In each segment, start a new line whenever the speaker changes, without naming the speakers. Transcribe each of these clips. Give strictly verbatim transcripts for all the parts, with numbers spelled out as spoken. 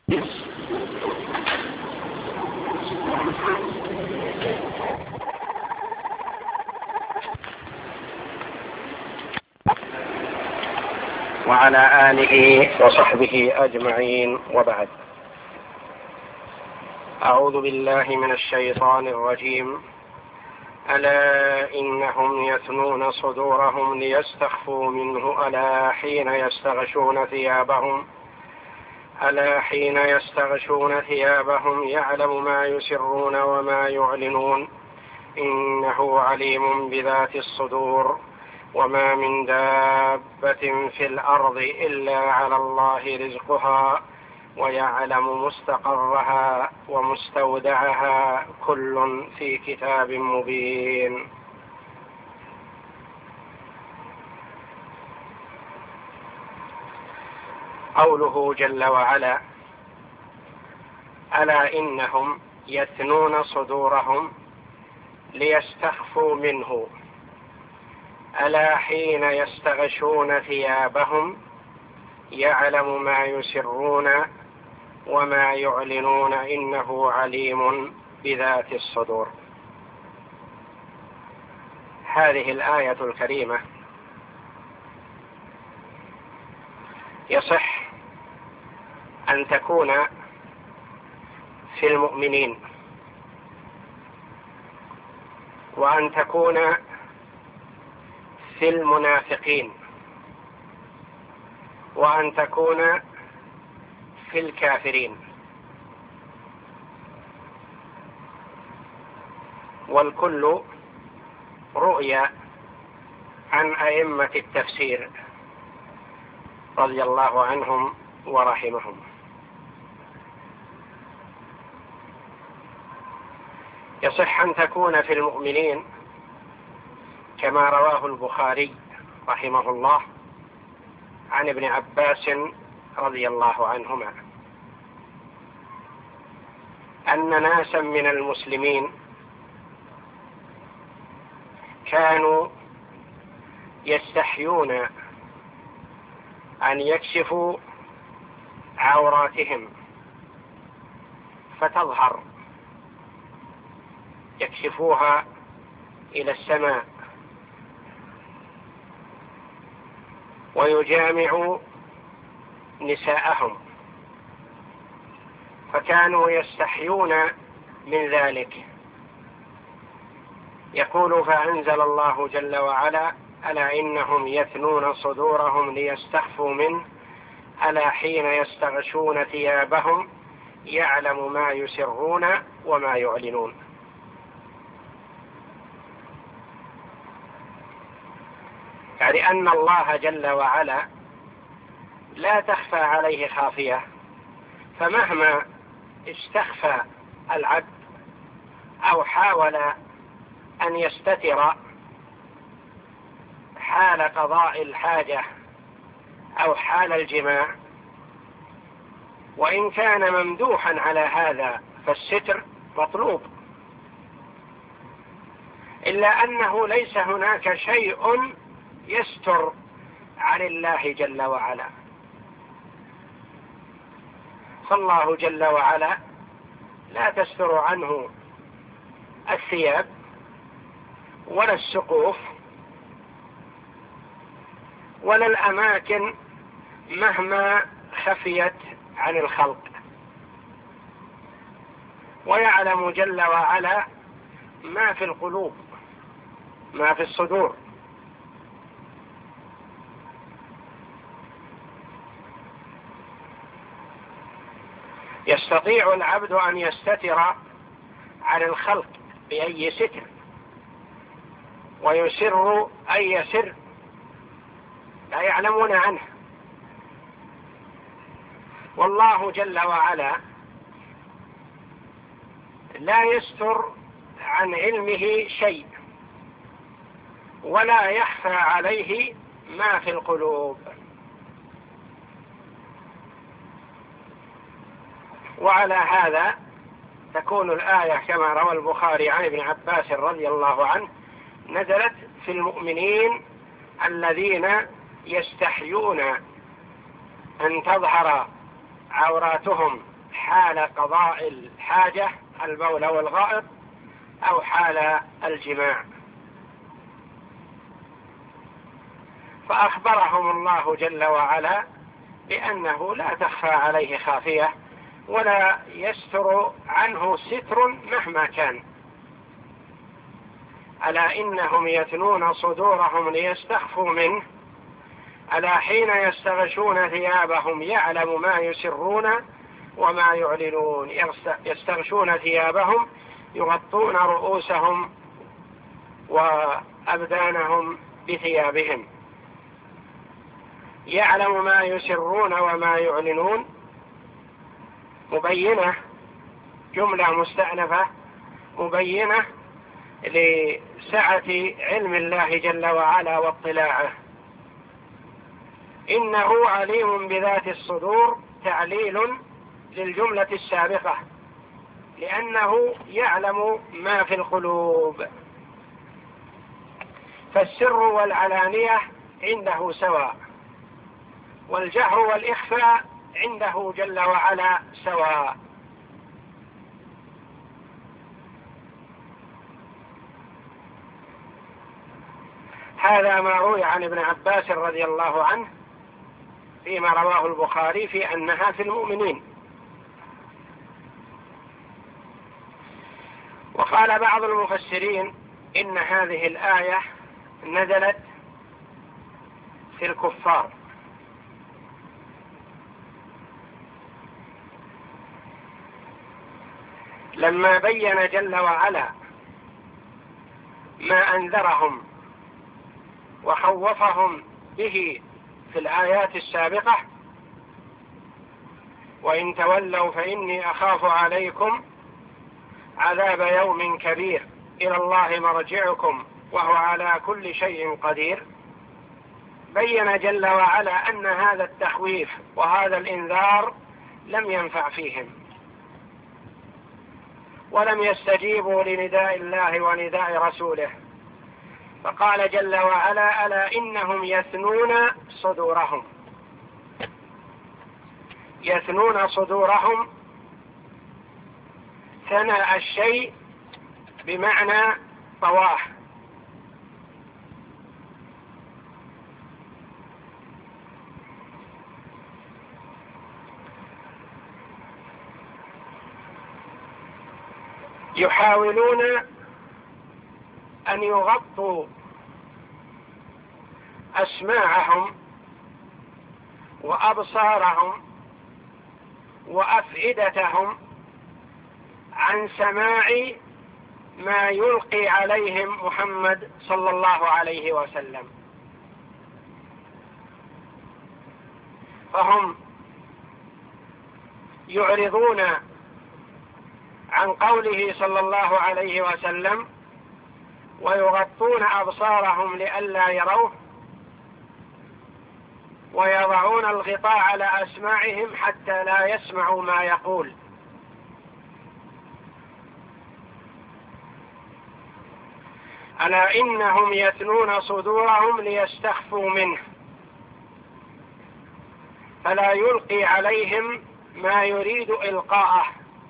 وعلى آله وصحبه أجمعين، وبعد. أعوذ بالله من الشيطان الرجيم. ألا إنهم يثنون صدورهم ليستخفوا منه ألا حين يستغشون ثيابهم ألا حين يستغشون ثيابهم يعلم ما يسرون وما يعلنون إنه عليم بذات الصدور وما من دابة في الأرض إلا على الله رزقها ويعلم مستقرها ومستودعها كل في كتاب مبين. قوله جل وعلا: ألا إنهم يثنون صدورهم ليستخفوا منه ألا حين يستغشون ثيابهم يعلم ما يسرون وما يعلنون إنه عليم بذات الصدور. هذه الآية الكريمة يصح أن تكون في المؤمنين وأن تكون في المنافقين وأن تكون في الكافرين، والكل رؤيا عن أئمة التفسير رضي الله عنهم ورحمهم. يصح أن تكون في المؤمنين كما رواه البخاري رحمه الله عن ابن عباس رضي الله عنهما أن ناسا من المسلمين كانوا يستحيون أن يكشفوا عوراتهم فتظهر، يكشفوها إلى السماء ويجامعوا نساءهم، فكانوا يستحيون من ذلك. يقول: فأنزل الله جل وعلا: ألا إنهم يثنون صدورهم ليستخفوا منه ألا حين يستغشون ثيابهم يعلم ما يسرون وما يعلنون. يعني أن الله جل وعلا لا تخفى عليه خافية، فمهما استخفى العبد أو حاول أن يستتر حال قضاء الحاجة أو حال الجماع، وإن كان ممدوحا على هذا فالستر مطلوب، إلا أنه ليس هناك شيء يستر عن الله جل وعلا. فالله جل وعلا لا تستر عنه الثياب ولا السقوف ولا الأماكن مهما خفيت عن الخلق، ويعلم جل وعلا ما في القلوب، ما في الصدور. يستطيع العبد أن يستتر عن الخلق بأي ستر ويسر أي سر لا يعلمون عنه، والله جل وعلا لا يستر عن علمه شيء ولا يخفى عليه ما في القلوب. وعلى هذا تكون الآية كما روى البخاري عن ابن عباس رضي الله عنه نزلت في المؤمنين الذين يستحيون أن تظهر عوراتهم حال قضاء الحاجة البول والغائط أو حال الجماع. فأخبرهم الله جل وعلا بأنه لا تخفى عليه خافية ولا يستر عنه ستر مهما كان. ألا إنهم يثنون صدورهم ليستخفوا منه ألا حين يستغشون ثيابهم يعلم ما يسرون وما يعلنون. يستغشون ثيابهم يغطون رؤوسهم وأبدانهم بثيابهم. يعلم ما يسرون وما يعلنون مبينة، جملة مستأنفة مبينة لسعة علم الله جل وعلا واطلاعه. إنه عليم بذات الصدور تعليل للجملة السابقة، لأنه يعلم ما في القلوب. فالسر والعلانية عنده سواء، والجهر والإخفاء عنده جل وعلا سواء. هذا ما روي عن ابن عباس رضي الله عنه فيما رواه البخاري في أنها في المؤمنين. وقال بعض المفسرين إن هذه الآية نزلت في الكفار، لما بين جل وعلا ما أنذرهم وخوفهم به في الآيات السابقة: وإن تولوا فإني أخاف عليكم عذاب يوم كبير إلى الله مرجعكم وهو على كل شيء قدير. بين جل وعلا أن هذا التخويف وهذا الإنذار لم ينفع فيهم، ولم يستجيبوا لنداء الله ونداء رسوله. فقال جل وعلا: ألا إنهم يثنون صدورهم. يثنون صدورهم، ثنى الشيء بمعنى طواه. يحاولون أن يغطوا أسماعهم وأبصارهم وأفئدتهم عن سماع ما يلقي عليهم محمد صلى الله عليه وسلم. فهم يعرضون عن قوله صلى الله عليه وسلم ويغطون أبصارهم لئلا يروه، ويضعون الغطاء على أسماعهم حتى لا يسمعوا ما يقول. ألا إنهم يثنون صدورهم ليستخفوا منه فلا يلقي عليهم ما يريد إلقاءه.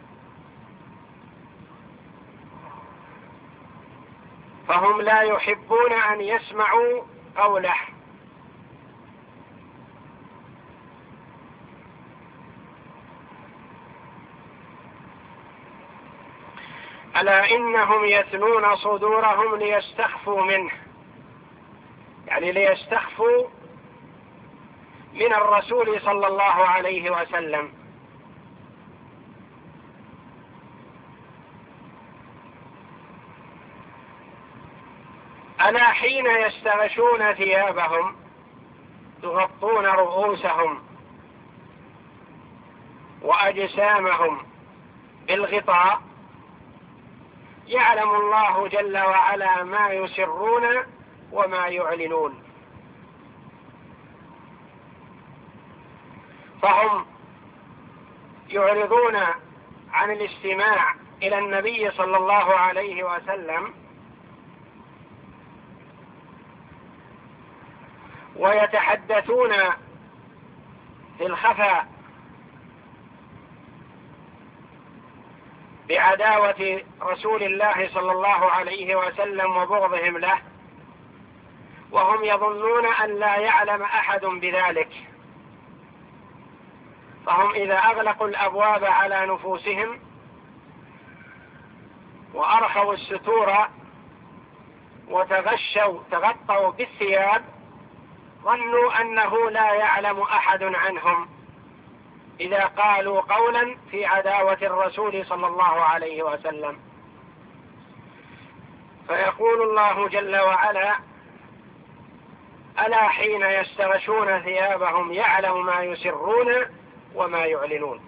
فهم لا يحبون أن يسمعوا قوله. ألا إنهم يثنون صدورهم ليستخفوا منه، يعني ليستخفوا من الرسول صلى الله عليه وسلم. ألا حين يستغشون ثيابهم يغطون رؤوسهم وأجسامهم بالغطاء، يعلم الله جل وعلا ما يسرون وما يعلنون. فهم يعرضون عن الاستماع إلى النبي صلى الله عليه وسلم ويتحدثون في الخفاء بعداوة رسول الله صلى الله عليه وسلم وبغضهم له، وهم يظنون أن لا يعلم أحد بذلك، فهم إذا أغلقوا الأبواب على نفوسهم وأرخوا الستور وتغشوا تغطوا بالثياب ظنوا أنه لا يعلم أحد عنهم إذا قالوا قولا في عداوة الرسول صلى الله عليه وسلم. فيقول الله جل وعلا: ألا حين يستغشون ثيابهم يعلم ما يسرون وما يعلنون.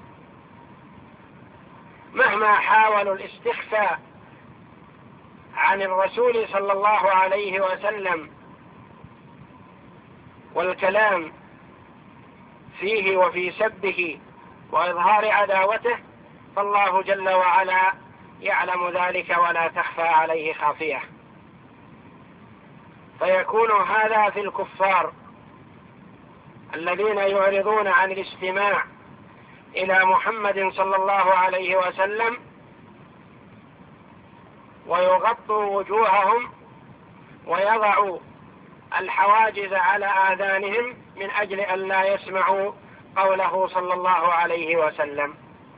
مهما حاولوا الاستخفاء عن الرسول صلى الله عليه وسلم والكلام فيه وفي سبه وإظهار عداوته، فالله جل وعلا يعلم ذلك ولا تخفى عليه خافية. فيكون هذا في الكفار الذين يعرضون عن الاستماع إلى محمد صلى الله عليه وسلم ويغطوا وجوههم ويضعوا الحواجز على آذانهم من أجل أن لا يسمعوا قوله صلى الله عليه وسلم.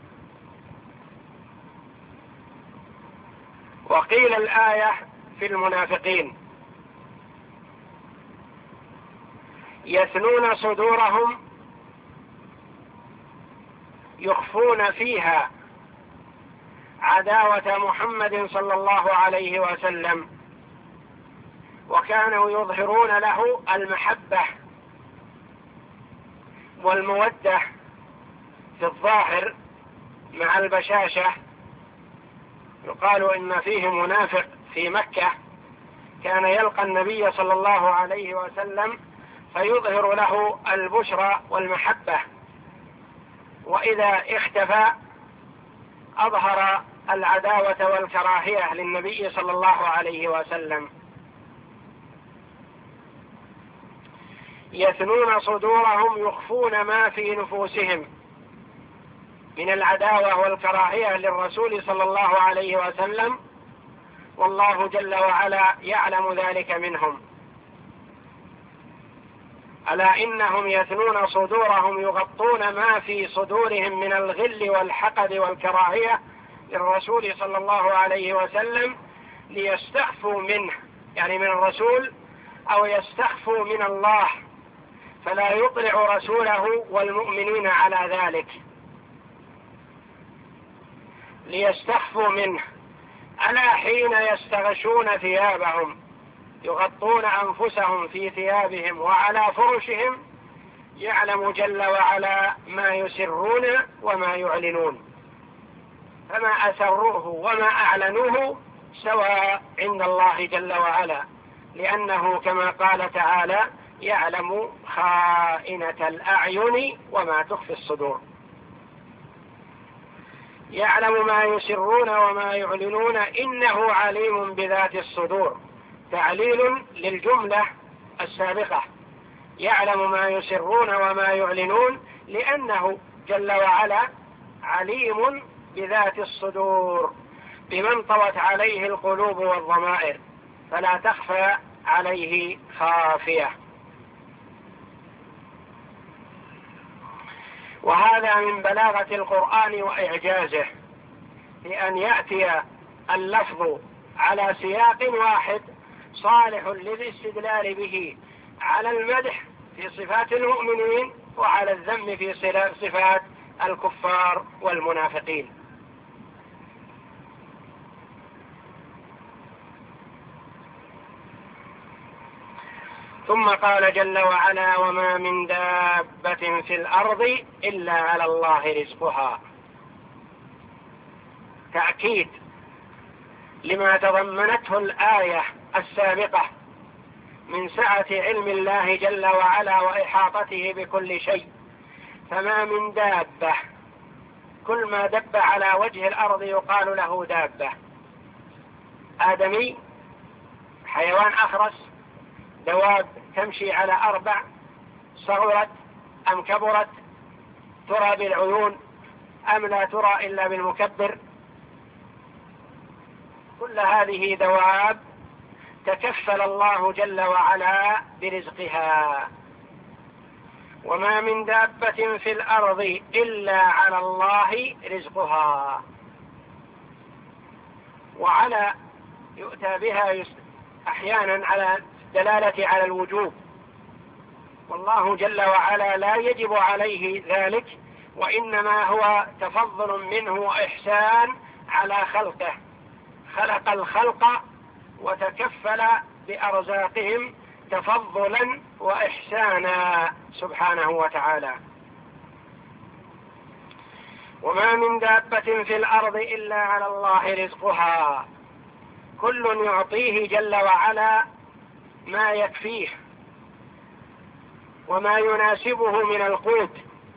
وقيل الآية في المنافقين: يثنون صدورهم يخفون فيها عداوة محمد صلى الله عليه وسلم، وكانوا يظهرون له المحبة والمودة في الظاهر مع البشاشة. يقال إن فيه منافق في مكة كان يلقى النبي صلى الله عليه وسلم فيظهر له البشرى والمحبة، وإذا اختفى أظهر العداوة والكراهية للنبي صلى الله عليه وسلم. يثنون صدورهم يخفون ما في نفوسهم من العداوة والكراهية للرسول صلى الله عليه وسلم، والله جل وعلا يعلم ذلك منهم. ألا إنهم يثنون صدورهم يغطون ما في صدورهم من الغل والحقد والكراهية للرسول صلى الله عليه وسلم ليستخفوا منه، يعني من الرسول، أو يستخفوا من الله فلا يطلع رسوله والمؤمنين على ذلك، ليستخفوا منه. ألا حين يستغشون ثيابهم يغطون أنفسهم في ثيابهم وعلى فرشهم يعلم جل وعلا ما يسرون وما يعلنون، فما أسروه وما أعلنوه سواء عند الله جل وعلا، لأنه كما قال تعالى: يعلم خائنة الأعين وما تخفي الصدور. يعلم ما يسرون وما يعلنون إنه عليم بذات الصدور، تعليل للجملة السابقة: يعلم ما يسرون وما يعلنون، لأنه جل وعلا عليم بذات الصدور بمن طوت عليه القلوب والضمائر، فلا تخفى عليه خافية. وهذا من بلاغة القرآن وإعجازه، لأن يأتي اللفظ على سياق واحد صالح للاستدلال به على المدح في صفات المؤمنين وعلى الذم في صفات الكفار والمنافقين. ثم قال جل وعلا: وما من دابة في الأرض إلا على الله رزقها، تأكيد لما تضمنته الآية السابقة من سعة علم الله جل وعلا وإحاطته بكل شيء. فما من دابة، كل ما دب على وجه الأرض يقال له دابة. آدمي، حيوان أخرس، دواب تمشي على أربع، صغرت أم كبرت، ترى بالعيون أم لا ترى إلا بالمكبر، كل هذه دواب تكفل الله جل وعلا برزقها. وما من دابة في الأرض إلا على الله رزقها. وعلى يؤتى بها أحيانا على دلالة على الوجوب، والله جل وعلا لا يجب عليه ذلك، وإنما هو تفضل منه وإحسان على خلقه. خلق الخلق وتكفل بأرزاقهم تفضلا وإحسانا سبحانه وتعالى. وما من دابة في الأرض إلا على الله رزقها، كل يعطيه جل وعلا ما يكفيه وما يناسبه من القوت.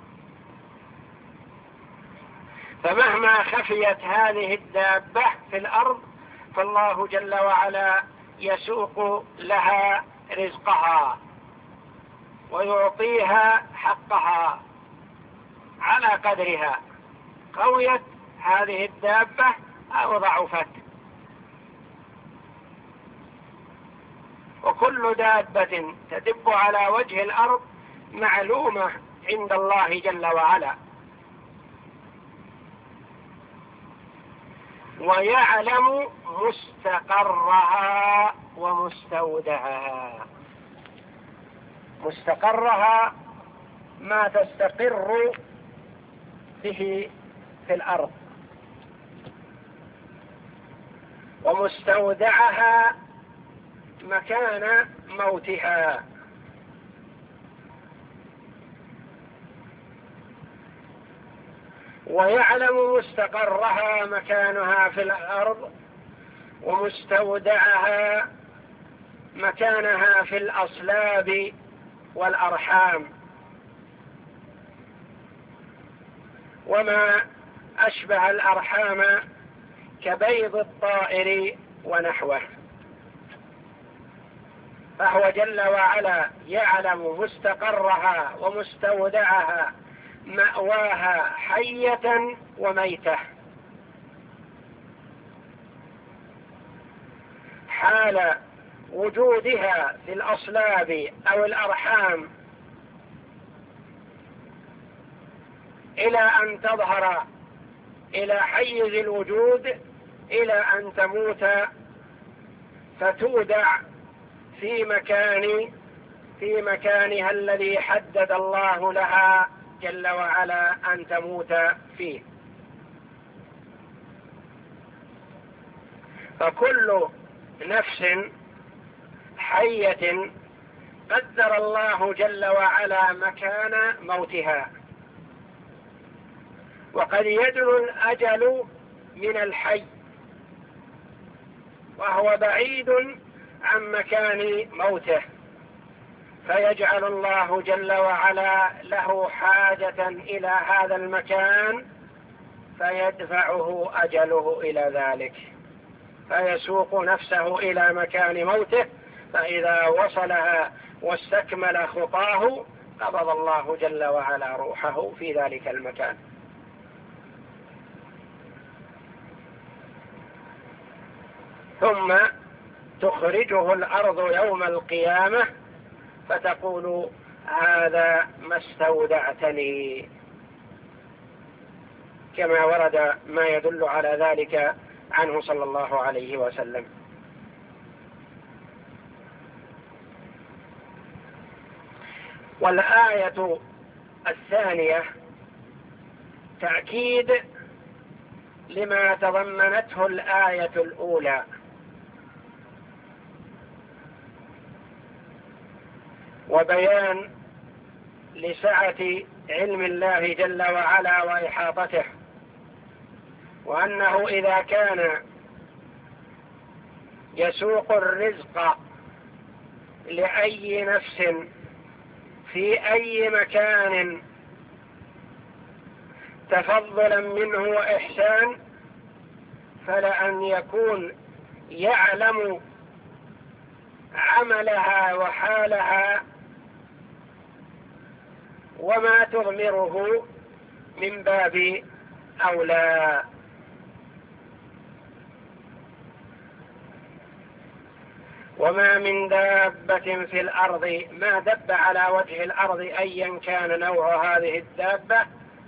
فمهما خفيت هذه الدابة في الأرض فالله جل وعلا يسوق لها رزقها ويعطيها حقها على قدرها، قويت هذه الدابة أو ضعفت. وكل دابة تدب على وجه الأرض معلومة عند الله جل وعلا، ويعلم مستقرها ومستودعها. مستقرها ما تستقر به في الأرض، ومستودعها مكان موتها. ويعلم مستقرها مكانها في الأرض، ومستودعها مكانها في الأصلاب والأرحام، وما أشبه الأرحام كبيض الطائر ونحوه. فهو جل وعلا يعلم مستقرها ومستودعها، مأواها حية وميتة، حال وجودها في الأصلاب أو الأرحام إلى أن تظهر إلى حيز الوجود، إلى أن تموت فتودع في مكان في مكانها الذي حدد الله لها جل وعلا أن تموت فيه. فكل نفس حية قدر الله جل وعلا مكان موتها. وقد يدنو الأجل من الحي وهو بعيد عن مكان موته، فيجعل الله جل وعلا له حاجة إلى هذا المكان فيدفعه أجله إلى ذلك، فيسوق نفسه إلى مكان موته، فإذا وصلها واستكمل خطاه قبض الله جل وعلا روحه في ذلك المكان. ثم تخرجه الأرض يوم القيامة فتقول هذا ما استودعتني، كما ورد ما يدل على ذلك عنه صلى الله عليه وسلم. والآية الثانية تأكيد لما تضمنته الآية الأولى، وبيان لسعة علم الله جل وعلا وإحاطته، وأنه إذا كان يسوق الرزق لأي نفس في أي مكان تفضلا منه وإحسان، فلأن يكون يعلم عملها وحالها وما تضمره من باب أولى. وما من دابة في الأرض، ما دب على وجه الأرض أيا كان نوع هذه الدابة،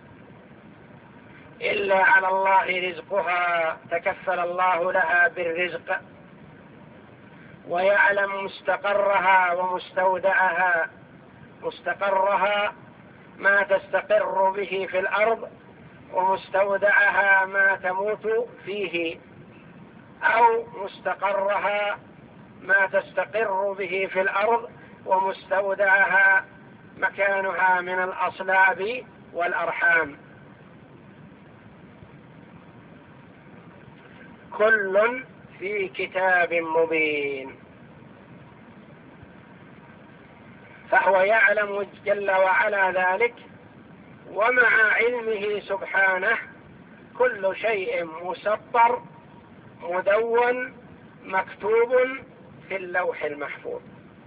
إلا على الله رزقها، تكفل الله لها بالرزق، ويعلم مستقرها ومستودعها. مستقرها ما تستقر به في الأرض، ومستودعها ما تموت فيه، أو مستقرها ما تستقر به في الأرض، ومستودعها مكانها من الأصلاب والأرحام. كل في كتاب مبين. فهو يعلم جل وعلا ذلك، ومع علمه سبحانه كل شيء مسطر مدون مكتوب في اللوح المحفوظ،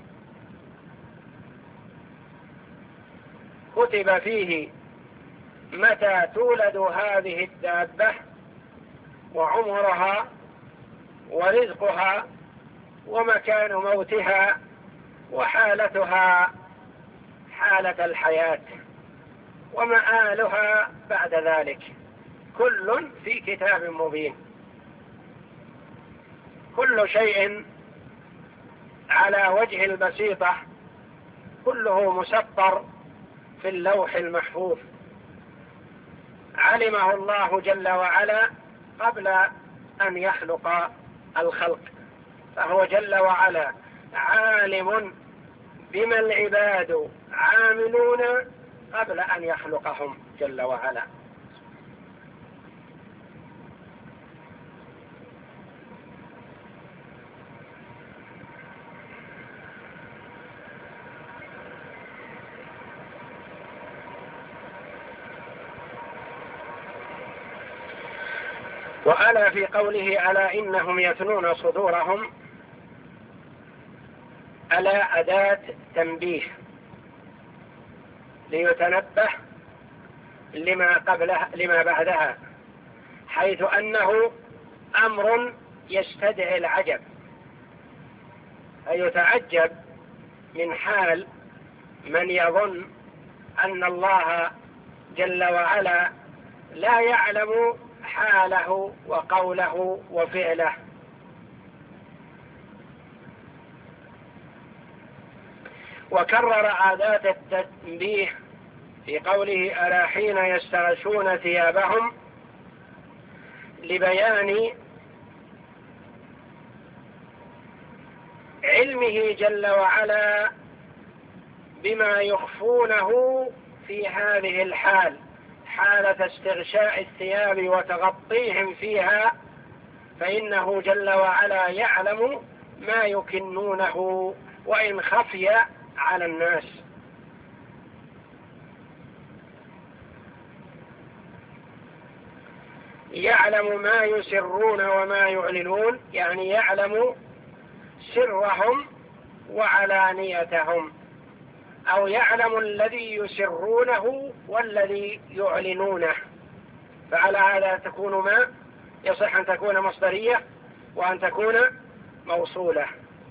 كتب فيه متى تولد هذه الدابة، وعمرها، ورزقها، ومكان موتها، وحالتها حالة الحياة، ومآلها بعد ذلك. كل في كتاب مبين. كل شيء على وجه البسيطة كله مسطر في اللوح المحفوظ، علمه الله جل وعلا قبل أن يخلق الخلق، فهو جل وعلا عالم بما العباد عاملون قبل أن يخلقهم جل وعلا. وألا في قوله ألا إنهم يثنون صدورهم، ألا أداة تنبيه ليتنبه لما قبلها لما بعدها، حيث أنه أمر يستدعي العجب، أي يتعجب من حال من يظن أن الله جل وعلا لا يعلم حاله وقوله وفعله. وكرر عادات التنبيه في قوله ألا حين يستغشون ثيابهم، لبيان علمه جل وعلا بما يخفونه في هذه الحال، حالة استغشاء الثياب وتغطيهم فيها، فإنه جل وعلا يعلم ما يكنونه وإن خفي على الناس. يعلم ما يسرون وما يعلنون، يعني يعلم سرهم وعلانيتهم، أو يعلم الذي يسرونه والذي يعلنونه. فعلى هذا تكون ما يصح أن تكون مصدرية وأن تكون موصولة.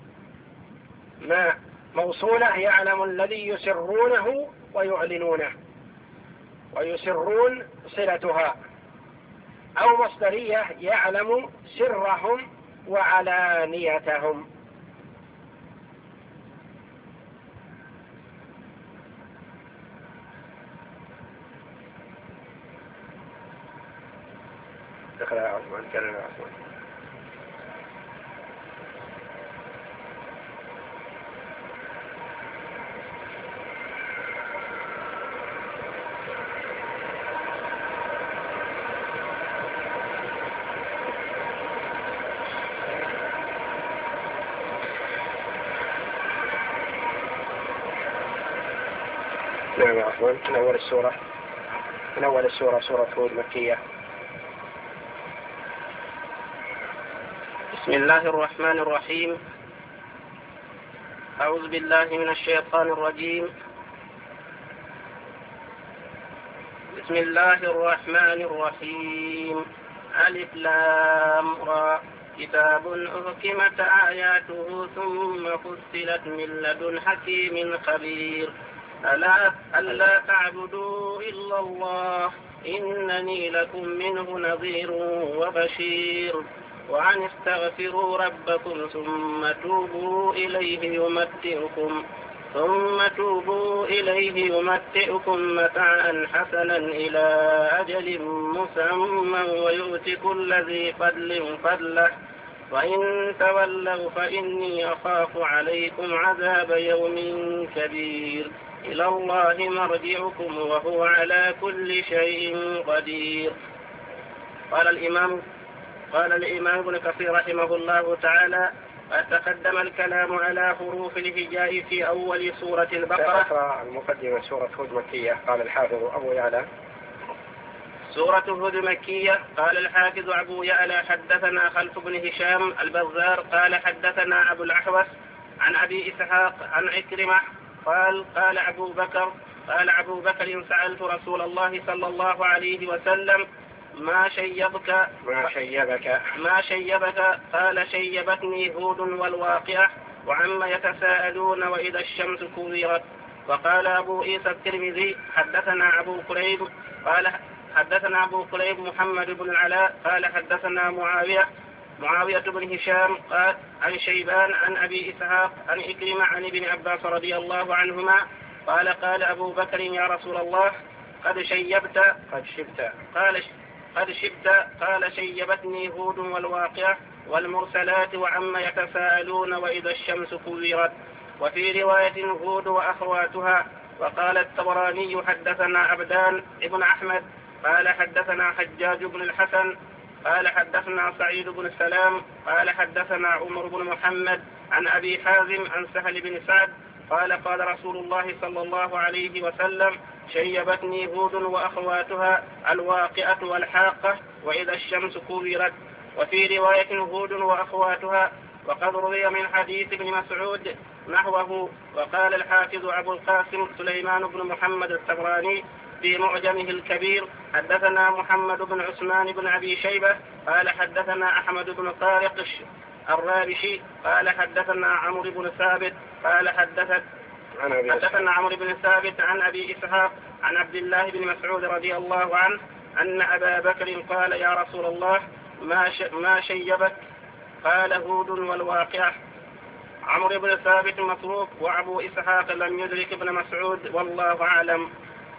ما موصولة يعلم الذي يسرونه ويعلنونه، ويسرون صلتها، أو مصدرية يعلم سرهم وعلانيتهم. اقرأ يا عثمان، كرر يا عثمان. نعم يا عثمان، من أول السورة من أول السورة سورة هود مكية.
بسم الله الرحمن الرحيم. أعوذ بالله من الشيطان الرجيم. بسم الله الرحمن الرحيم. ألف لام را كتاب أحكمت آياته ثم فصلت من لدن حكيم خبير ألا, ألا تعبدوا إلا الله إنني لكم منه نذير وبشير وأن استغفروا ربكم ثم توبوا إليه يمتعكم ثم توبوا إليه يمتعكم متاعا حسنا إلى أجل مسمى ويؤت كل ذي فضل فضله وإن تولوا فإني أخاف عليكم عذاب يوم كبير إلى الله مرجعكم وهو على كل شيء قدير. قال الإمام قال الإمام ابن كثير رحمه الله تعالى: قد تقدم الكلام على حروف الهجاء في أول سورة البقرة.
أقرأ المقدمة سورة هود مكية. قال الحافظ أبو يعلى:
سورة هود مكية. قال الحافظ أبو يعلى: حدثنا خلف بن هشام البزار قال حدثنا أبو الأحوص عن أبي إسحاق عن عكرمة قال قال أبو بكر قال أبو بكر: سألت رسول الله صلى الله عليه وسلم: ما شيبك
ما شيبك
ما شيبك قال: شيبتني هود والواقعة وعما يتساءلون وإذا الشمس كورت. وقال أبو عيسى الترمذي: حدثنا أبو كريب قال حدثنا أبو كريب محمد بن العلاء قال حدثنا معاوية معاوية بن هشام قال عن شيبان عن أبي إسحاق عن إكرمة عن ابن عباس رضي الله عنهما قال قال أبو بكر: يا رسول الله قد شيبت
قد شبت
قال قد شبت قال: شيبتني هود والواقعة والمرسلات وعما يتساءلون وإذا الشمس كورت. وفي رواية هود وأخواتها. وقال الطبراني: حدثنا عبدان ابن أحمد قال حدثنا حجاج بن الحسن قال حدثنا سعيد بن السلام قال حدثنا عمر بن محمد عن أبي حازم عن سهل بن سعد قال قال رسول الله صلى الله عليه وسلم: شيبتني هود وأخواتها الواقعة والحاقة وإذا الشمس كورت. وفي رواية هود وأخواتها. وقد روي من حديث ابن مسعود نحوه. وقال الحافظ أبو القاسم سليمان بن محمد الطبراني في معجمه الكبير: حدثنا محمد بن عثمان بن أبي شيبة قال حدثنا أحمد بن طارق الرابشي قال حدثنا عمرو بن ثابت قال حدثت حدثنا عمرو بن ثابت عن أبي إسحاق عن عبد الله بن مسعود رضي الله عنه أن أبا بكر قال: يا رسول الله ما ما شيبك؟ قال: هود والواقعة. عمرو بن ثابت متروك وأبو إسحاق لم يدرك ابن مسعود والله أعلم.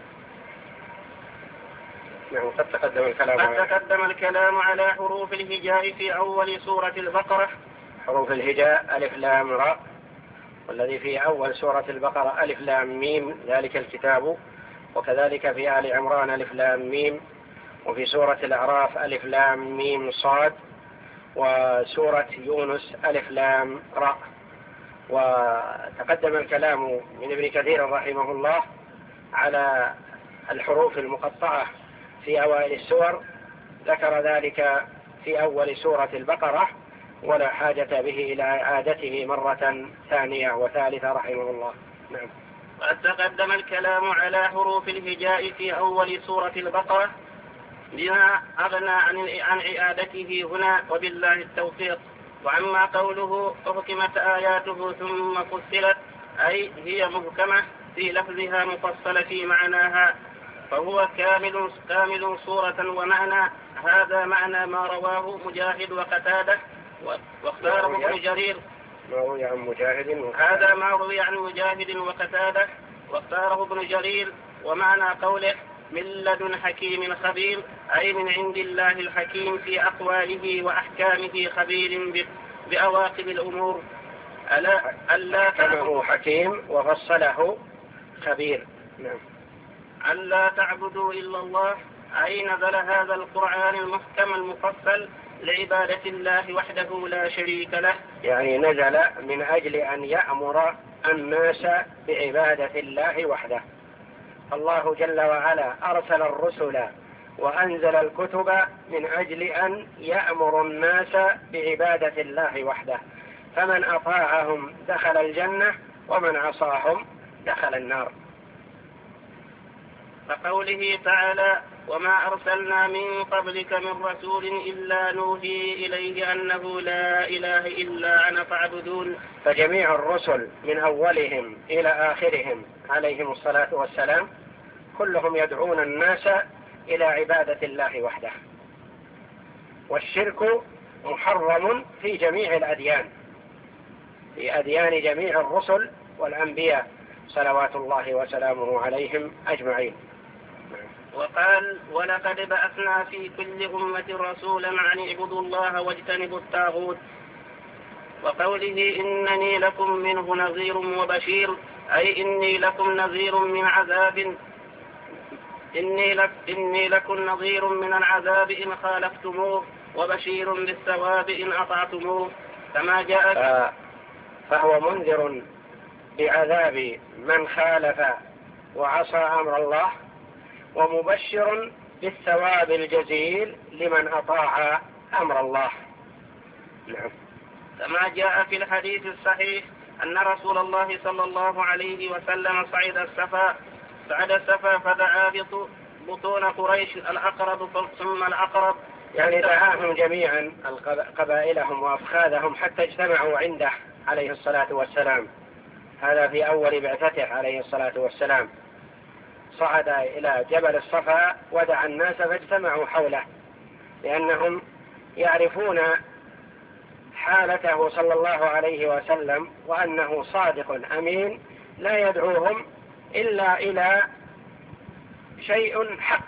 قد تقدم الكلام
قد تقدم الكلام على حروف الهجاء في أول سورة البقرة.
حروف الهجاء ألف لام راء، والذي في أول سورة البقرة ألف لام ميم ذلك الكتاب، وكذلك في آل عمران ألف لام ميم، وفي سورة الأعراف ألف لام ميم صاد، وسورة يونس ألف لام راء. وتقدم الكلام من ابن كثير رحمه الله على الحروف المقطعة في أوائل السور، ذكر ذلك في أول سورة البقرة ولا حاجة به إلى إعادته مرة ثانية وثالثة رحمه الله. نعم.
قد تقدم الكلام على حروف الهجاء في أول سورة البقرة بما أغنى عن إعادته هنا وبالله التوفيق. وعما قوله أحكمت آياته ثم فصلت أي هي محكمة في لفظها مفصلة في معناها، فهو كامل كامل صورة ومعنى. هذا معنى ما رواه مجاهد وقتادة واختاره ابن جرير.
ما روي عن مجاهد
هذا ما روي عن مجاهد وقتادة واختاره ابن جرير. ومعنى قوله: من لدن حكيم خبير أي من عند الله الحكيم في أقواله وأحكامه خبير بأواقب الأمور. ألا ألا
تعبدوا حكيم وفصله خبير. نعم.
ألا تعبدوا إلا الله أي نزل هذا القرآن المحكم المفصل لعبادة الله وحده لا شريك له،
يعني نزل من أجل أن يأمر الناس بعبادة الله وحده. الله جل وعلا أرسل الرسل وأنزل الكتب من أجل أن يأمر الناس بعبادة الله وحده، فمن أطاعهم دخل الجنة ومن عصاهم دخل النار.
كقوله تعالى: وما أرسلنا من قبلك من رسول إلا نوحي إليه أنه لا إله إلا أنا فاعبدون.
فجميع الرسل من أولهم إلى آخرهم عليهم الصلاة والسلام كلهم يدعون الناس إلى عبادة الله وحده، والشرك محرم في جميع الأديان، في أديان جميع الرسل والأنبياء صلوات الله وسلامه عليهم أجمعين.
وقال: ولقد بعثنا في كل أمة رسولا أن اعبدوا الله واجتنبوا الطاغوت. وقوله: إنني لكم منه نذير وبشير، أي إني لكم نذير من عذاب إني, لك إني لكم نظير من العذاب إن خالفتموه، وبشير بالثواب إن أطعتموه. كما جاء
ف... فهو منذر بعذاب من خالف وعصى أمر الله، ومبشر بالثواب الجزيل لمن أطاع أمر الله. نعم.
كما جاء في الحديث الصحيح أن رسول الله صلى الله عليه وسلم صعد الصفا صعد الصفا فدعا بطون قريش الأقرب ثم الأقرب،
يعني دعاهم جميعا قبائلهم وأفخاذهم حتى اجتمعوا عنده عليه الصلاة والسلام. هذا في أول بعثته عليه الصلاة والسلام، صعد إلى جبل الصفا ودعا الناس فاجتمعوا حوله، لأنهم يعرفون حالته صلى الله عليه وسلم وأنه صادق أمين لا يدعوهم إلا إلى شيء حق.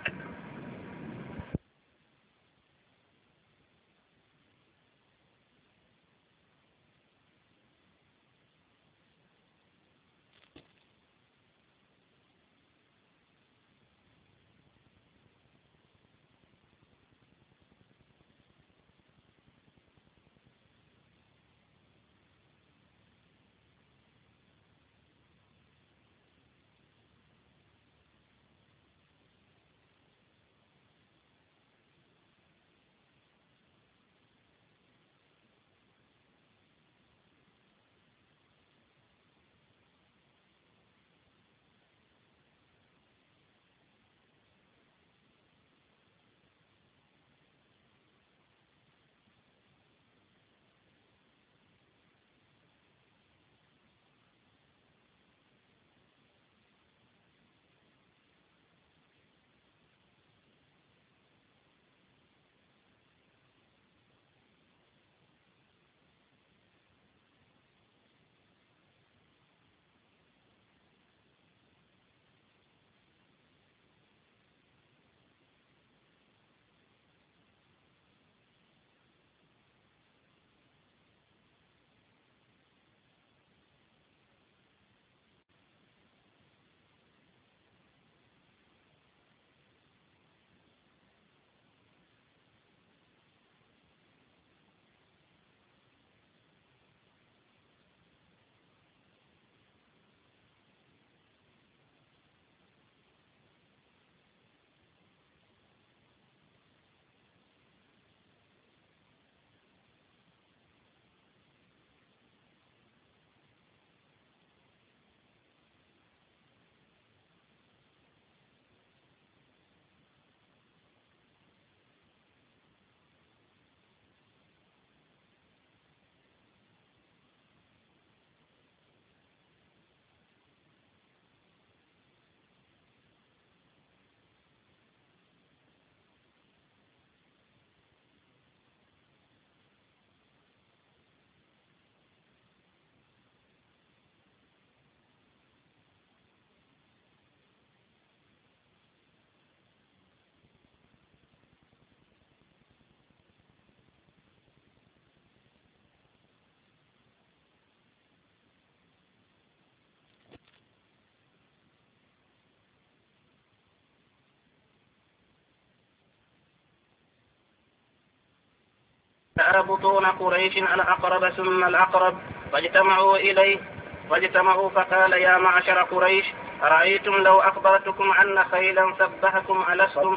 بطون قريش الأقرب ثم الأقرب فاجتمعوا إليه فاجتمعوا فقال: يا معشر قريش، أرأيتم لو أخبرتكم أن خيلا سبحكم ألستم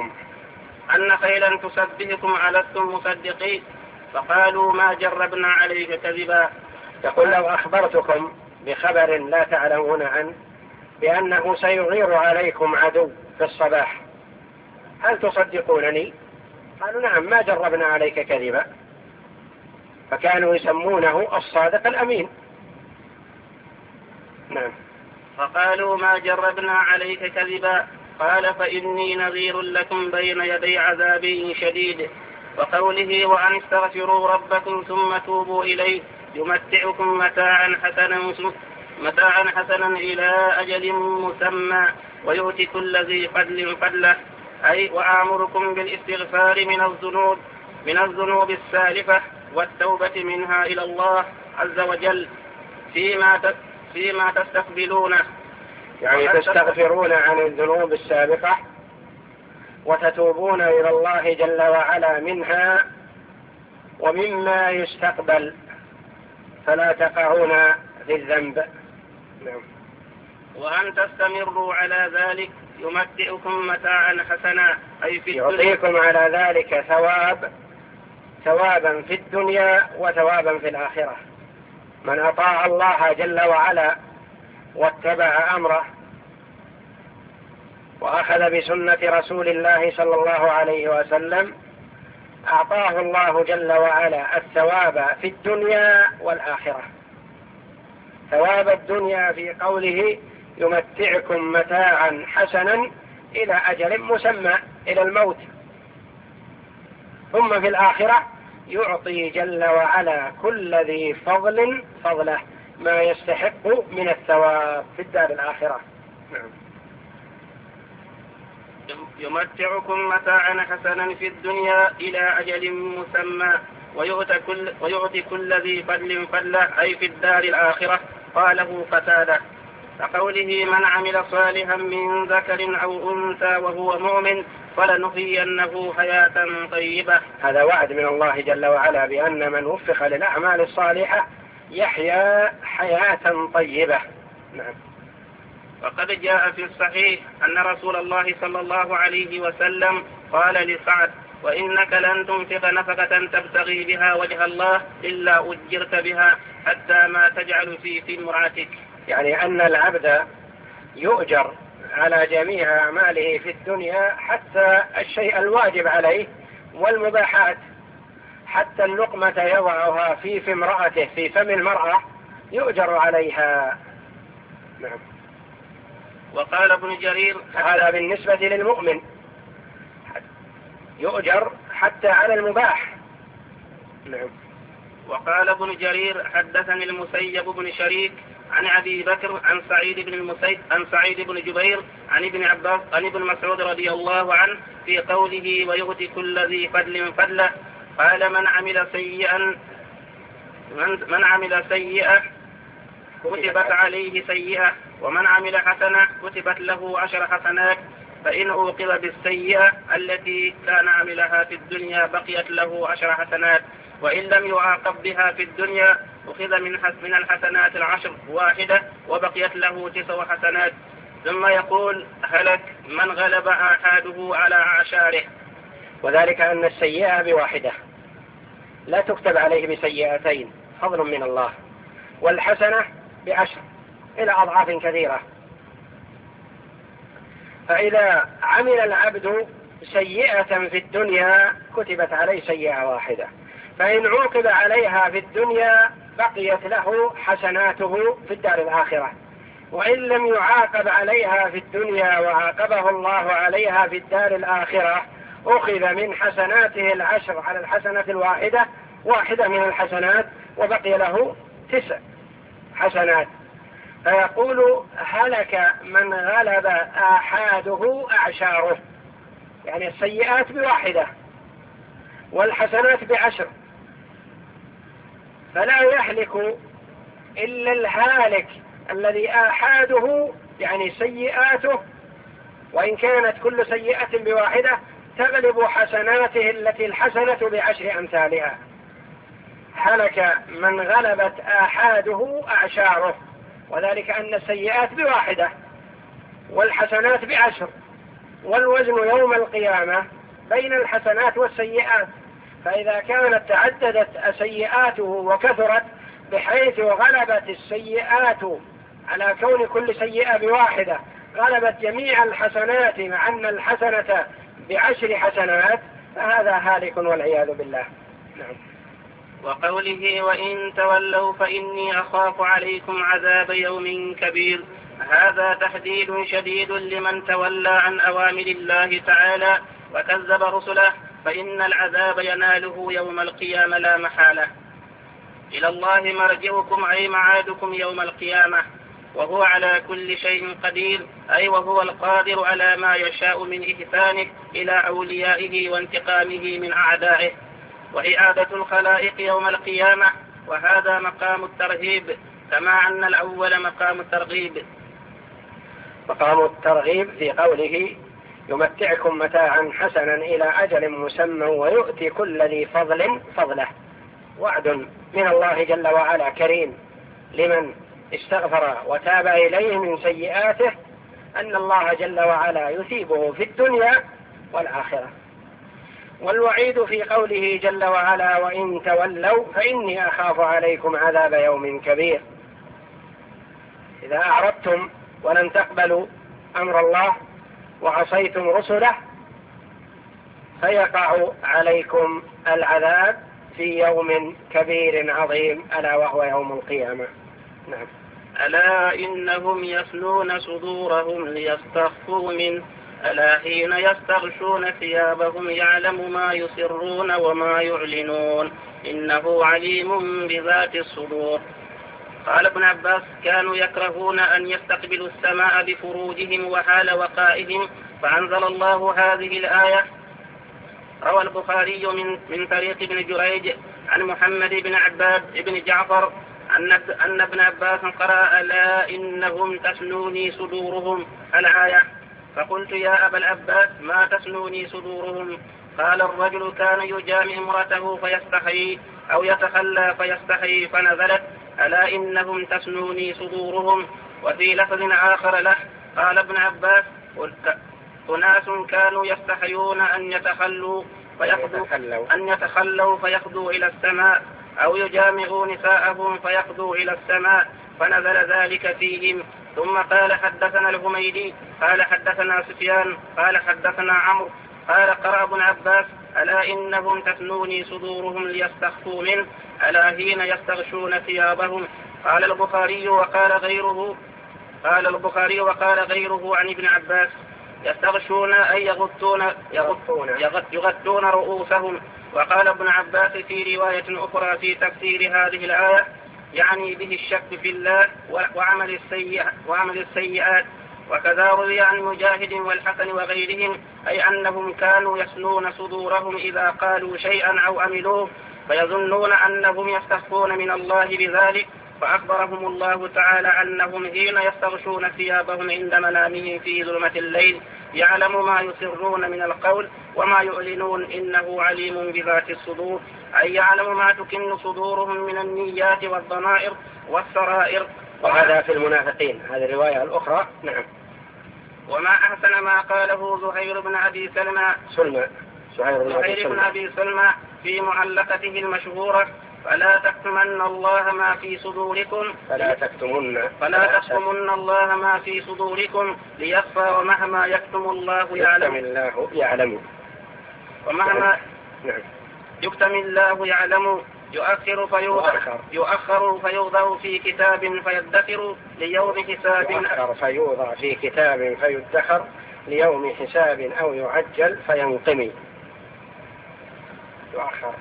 أن خيلا تسبحكم ألستم مصدقين؟ فقالوا: ما جربنا عليك كذبا.
يقول: لو أخبرتكم بخبر لا تعلمون عنه بأنه سيغير عليكم عدو في الصباح، هل تصدقونني؟ قالوا نعم ما جربنا عليك كذبا، فكانوا يسمونه الصادق الأمين. نعم.
فقالوا ما جربنا عليك كذبا. قال فإني نذير لكم بين يدي عذاب شديد. وقوله وأن استغفروا ربكم ثم توبوا إليه يمتعكم متاعا حسنا متاعا حسنا إلى أجل مسمى ويؤتي كل ذي فضل فضله، أي وآمركم بالاستغفار من الذنوب من الذنوب السالفة والتوبة منها إلى الله عز وجل فيما فيما تستقبلونه،
يعني تستغفرون عن الذنوب السابقة وتتوبون إلى الله جل وعلا منها ومما يستقبل، فلا تقعون في الذنب. نعم.
وأن تستمروا على ذلك يمتعكم متاعا حسنا، أي في
يعطيكم على ذلك ثواب ثوابا في الدنيا وثوابا في الآخرة. من أطاع الله جل وعلا واتبع أمره وأخذ بسنة رسول الله صلى الله عليه وسلم أعطاه الله جل وعلا الثواب في الدنيا والآخرة. ثواب الدنيا في قوله يمتعكم متاعا حسنا إلى أجل مسمى، إلى الموت. ثم في الآخرة يعطي جل وعلا كل ذي فضل فضله ما يستحق من الثواب في الدار الآخرة. نعم.
يمتعكم متاعا حسنا في الدنيا إلى أجل مسمى ويؤتي كل, ويؤتي كل ذي فضل فضله، أي في الدار الآخرة. قاله قتادة. كقوله من عمل صالحا من ذكر أو أنثى وهو مؤمن فلنحيينه حياة طيبة.
هذا وعد من الله جل وعلا بأن من وفق للأعمال الصالحة يحيا حياة طيبة. نعم.
وقد جاء في الصحيح أن رسول الله صلى الله عليه وسلم قال لسعد وإنك لن تنفق نفقة تبتغي بها وجه الله إلا أجرت بها حتى ما تجعل في في امرأتك.
يعني أن العبد يؤجر على جميع أعماله في الدنيا حتى الشيء الواجب عليه والمباحات، حتى اللقمة يضعها في في امرأته في فم المرأة يؤجر عليها. نعم.
وقال ابن جرير
هذا بالنسبة للمؤمن يؤجر حتى على المباح. نعم.
وقال ابن جرير حدثني المسيب بن شريك عن أبي بكر عن سعيد بن المسيب عن سعيد بن جبير عن ابن عباس عن ابن مسعود رضي الله عنه في قوله ويؤتي كل ذي فضل فضله. قال من عمل سيئا من, من عمل سيئة كتبت عليه سيئة ومن عمل حسنة كتبت له عشر حسنات، فإن أوقظ بالسيئة التي كان عملها في الدنيا بقيت له عشر حسنات، وإن لم يعاقب بها في الدنيا أخذ من من الحسنات العشر واحدة وبقيت له تسع حسنات. ثم يقول هلك من غلب آحاده على أعشاره.
وذلك أن السيئة بواحدة لا تكتب عليه بسيئتين، فضل من الله، والحسنة بعشر إلى أضعاف كثيرة. فإذا عمل العبد سيئة في الدنيا كتبت عليه سيئة واحدة، فإن عوقب عليها في الدنيا بقيت له حسناته في الدار الآخرة، وإن لم يعاقب عليها في الدنيا وعاقبه الله عليها في الدار الآخرة أخذ من حسناته العشر على الحسنة الواحدة واحدة من الحسنات وبقي له تسع حسنات. فيقول هلك من غلب آحاده أعشاره، يعني السيئات بواحدة والحسنات بعشر، فلا يهلك إلا الهالك الذي آحاده يعني سيئاته، وإن كانت كل سيئة بواحدة تغلب حسناته التي الحسنة بعشر أمثالها. هلك من غلبت آحاده أعشاره، وذلك أن السيئات بواحدة والحسنات بعشر، والوزن يوم القيامة بين الحسنات والسيئات، فإذا كانت تعددت سيئاته وكثرت بحيث غلبت السيئات على كون كل سيئة بواحدة غلبت جميع الحسنات مع أن الحسنة بعشر حسنات فهذا هالك والعياذ بالله. نعم.
وقوله وإن تولوا فإني أخاف عليكم عذاب يوم كبير، هذا تهديد شديد لمن تولى عن أوامر الله تعالى وكذب رسله، فإن العذاب يناله يوم القيامة لا محالة. إلى الله مرجعكم أي معادكم يوم القيامة، وهو على كل شيء قدير، أي وهو القادر على ما يشاء من إحسانه إلى أوليائه وانتقامه من أعدائه وإعادة الخلائق يوم القيامة، وهذا مقام الترهيب كما أن الأول مقام الترغيب.
مقام الترغيب في قوله يمتعكم متاعا حسنا إلى أجل مسمى ويؤتي كل ذي فضل فضله، وعد من الله جل وعلا كريم لمن استغفر وتاب إليه من سيئاته أن الله جل وعلا يثيبه في الدنيا والآخرة. والوعيد في قوله جل وعلا وإن تولوا فإني أخاف عليكم عذاب يوم كبير. إذا أعرضتم ولم تقبلوا أمر الله وعصيتم رسله فيقع عليكم العذاب في يوم كبير عظيم ألا وهو يوم القيامة. نعم.
ألا إنهم يثنون صدورهم ليستخفوا منه، ألا حين يستغشون ثيابهم يعلم ما يسرون وما يعلنون إنه عليم بذات الصدور. قال ابن عباس كانوا يكرهون أن يستقبلوا السماء بفروجهم وحال وقائهم، فأنزل الله هذه الآية. روى البخاري من, من طريق ابن جريج عن محمد بن عباد بن جعفر أن, أن ابن عباس قرأ ألا إنهم تسنوني صدورهم الآية، فقلت يا أبا العباس ما تسنوني صدورهم؟ قال الرجل كان يجامع امرأته فيستحيي أو يتخلى فيستحيي فنزلت ألا إنهم تسنوني صدورهم. وفي لفظ آخر له قال ابن عباس أناس كانوا يستحيون أن يتخلوا فيخدوا, أن يتخلوا فيخدوا إلى السماء أو يجامعوا نساءهم فيخدوا إلى السماء فنزل ذلك فيهم. ثم قال حدثنا الهميدي قال حدثنا سفيان قال حدثنا عمرو قال قرأ ابن عباس ألا إنهم تثنوني صدورهم ليستخفوا منه ألا حين يستغشون ثيابهم. قال البخاري وقال غيره قال البخاري وقال غيره عن ابن عباس يستغشون أي يغطون, يغطون, يغطون رؤوسهم. وقال ابن عباس في رواية أخرى في تفسير هذه الآية يعني به الشك في الله وعمل السيئات, وعمل السيئات. وكذا روي عن مجاهد والحسن وغيرهم أي أنهم كانوا يسنون صدورهم إذا قالوا شيئا أو عملوه فيظنون أنهم يستخفون من الله بذلك، فأخبرهم الله تعالى أنهم حين يستغشون ثيابهم عند منامهم في ظلمة الليل يعلم ما يسرون من القول وما يعلنون إنه عليم بذات الصدور، أي يعلم ما تكن صدورهم من النيات والضمائر والسرائر.
وهذا في المنافقين. هذه الرواية الأخرى. نعم.
وما أحسن ما قاله زهير بن أبي سلمى
سلمى
زهير بن أبي سلمى في معلقته المشهورة فلا تكتمن الله ما في صدوركم
فلا تكتمن
فلا تكتمن الله ما في صدوركم ليخفى ومهما يكتم الله يعلم
الله يعلم
ومهما
نعم.
يكتم الله يعلم يؤخر فيوضع يؤخر فيوضع في كتاب فيدخر ليوم حساب
يؤخر فيوضع في كتاب فيدخر ليوم حساب أو يعجل فينقمي. يؤخر.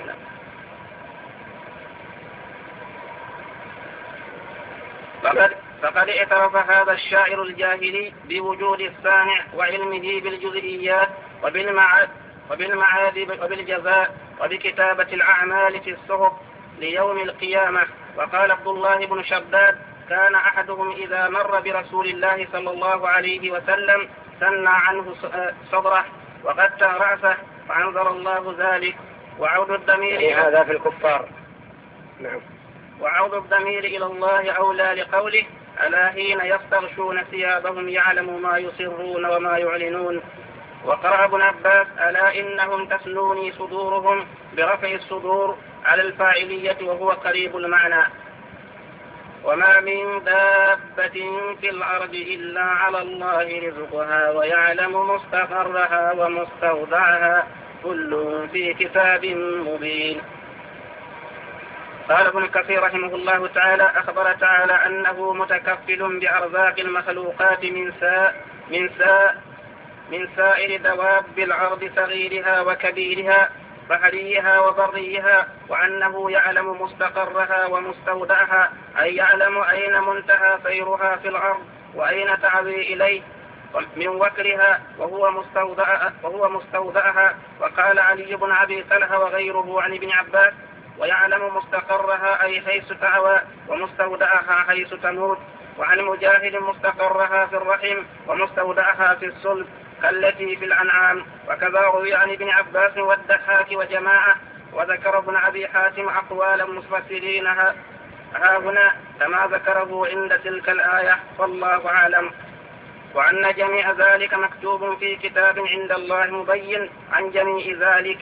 فقد, فقد اعترف هذا الشاعر الجاهلي بوجود الصانع وعلمه بالجزئيات وبالمعاد وبالمعاد وبالجزاء وبكتابة الأعمال في الصحف ليوم القيامة. وقال عبد الله بن شداد كان أحدهم إذا مر برسول الله صلى الله عليه وسلم ثنى عنه صدره وقد رأسه فأنزل الله ذلك. وعود الضمير
يعني هذا في الكفار. نعم.
وعود الضمير إلى الله أولى لقوله ألا حين يستغشون ثيابهم يعلم ما يسرون وما يعلنون. وقرأ ابن عباس ألا إنهم تسنوني صدورهم برفع الصدور على الفاعلية وهو قريب المعنى. وما من دابة في الأرض إلا على الله رزقها ويعلم مستقرها ومستودعها كل في كتاب مبين. قال ابن كثير رحمه الله تعالى: أخبر تعالى أنه متكفل بأرزاق المخلوقات من ساء من ساء من سائر دواب الأرض صغيرها وكبيرها بحريها وبريها، وأنه يعلم مستقرها ومستودعها، أي يعلم أين منتهى سيرها في الأرض وأين تعوي إليه من وكرها وهو مستودع وهو مستودعها. وقال علي بن أبي طلحة وغيره عن ابن عباس: ويعلم مستقرها أي حيث تعوى، ومستودعها حيث تموت. وعن مجاهد: مستقرها في الرحم ومستودعها في الصلب كالتي في الأنعام. وكذا روي عن ابن عباس والضحاك وجماعة. وذكر ابن أبي حاتم أقوال المفسرين ها هنا كما ذكره عند تلك الآية، والله أعلم. وأن جميع ذلك مكتوب في كتاب عند الله مبين عن جميع ذلك.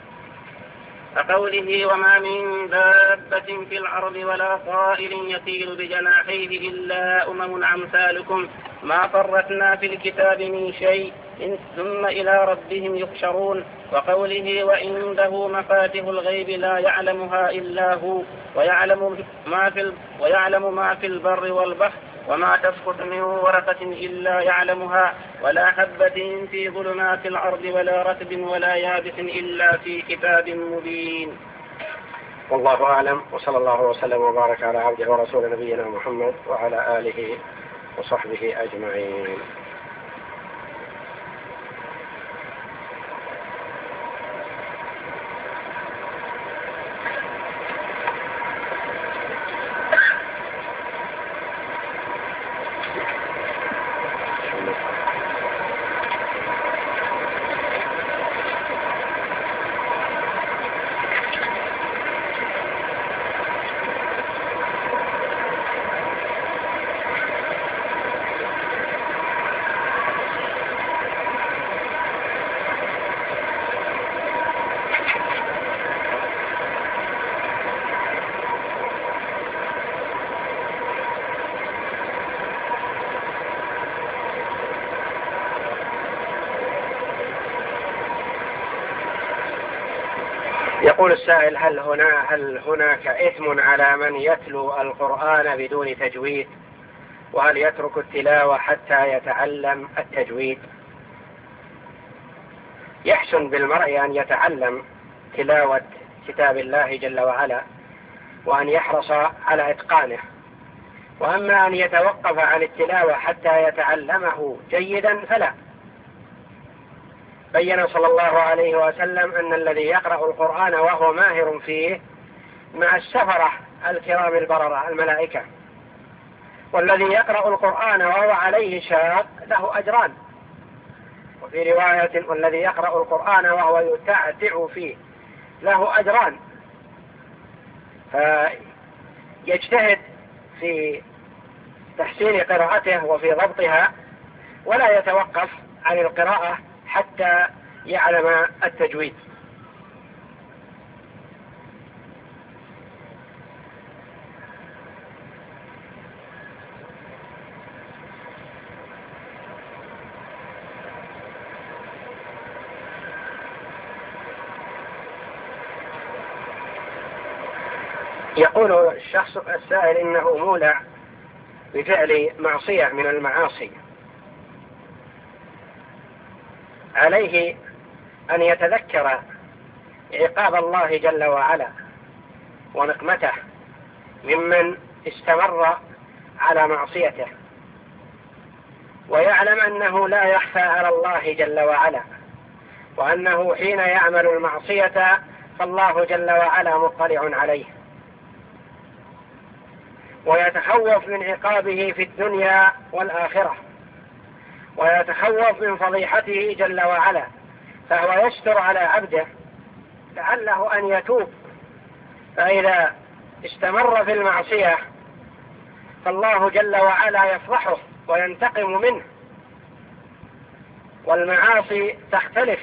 كقوله: وما من دابة في الأرض ولا طائر يطير بجناحيه إلا أمم أمثالكم ما فرطنا في الكتاب من شيء ثم إلى ربهم يحشرون. وقوله: وعنده مفاتح الغيب لا يعلمها إلا هو ويعلم ما في ويعلم ما في البر والبحر وما تسقط من ورقة إلا يعلمها ولا حبة في ظلمات الأرض ولا رطب ولا يابس إلا في كتاب مبين.
والله أعلم، وصلى الله وسلم وبارك على عبده ورسول نبينا محمد وعلى آله وصحبه أجمعين. يقول السائل: هل هنا هل هناك إثم على من يتلو القرآن بدون تجويد؟ وهل يترك التلاوة حتى يتعلم التجويد؟ يحسن بالمرء أن يتعلم تلاوة كتاب الله جل وعلا وأن يحرص على إتقانه، وأما أن يتوقف عن التلاوة حتى يتعلمه جيدا فلا. بين صلى الله عليه وسلم أن الذي يقرأ القرآن وهو ماهر فيه مع السفرة الكرام البررة الملائكة، والذي يقرأ القرآن وهو عليه شاق له أجران. وفي رواية: والذي يقرأ القرآن وهو يتعتع فيه له أجران. فيجتهد في تحسين قراءته وفي ضبطها ولا يتوقف عن القراءة حتى يعلم التجويد. يقول الشخص السائل إنه مولع بفعل معصية من المعاصي، عليه أن يتذكر عقاب الله جل وعلا ونقمته ممن استمر على معصيته، ويعلم أنه لا يخفى على الله جل وعلا، وأنه حين يعمل المعصية فالله جل وعلا مطلع عليه، ويتخوف من عقابه في الدنيا والآخرة، ويتخوف من فضيحته جل وعلا، فهو يستر على عبده لعله أن يتوب. فإذا استمر في المعصية فالله جل وعلا يفضحه وينتقم منه. والمعاصي تختلف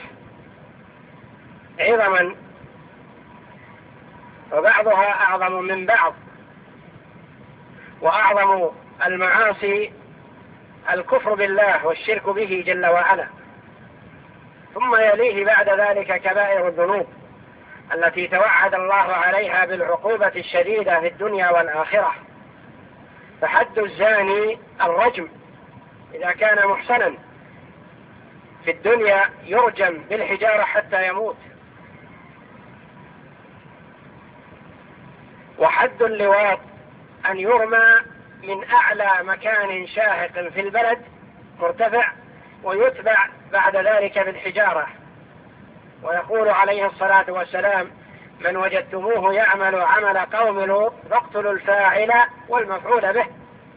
عظما، وبعضها أعظم من بعض، وأعظم المعاصي الكفر بالله والشرك به جل وعلا، ثم يليه بعد ذلك كبائر الذنوب التي توعد الله عليها بالعقوبة الشديدة في الدنيا والآخرة. فحد الزاني الرجم إذا كان محصنا في الدنيا يرجم بالحجارة حتى يموت. وحد اللواط أن يرمى من أعلى مكان شاهق في البلد مرتفع ويتبع بعد ذلك بالحجارة. ويقول عليه الصلاة والسلام: من وجدتموه يعمل عمل قوم لوط فاقتلوا الفاعل والمفعول به.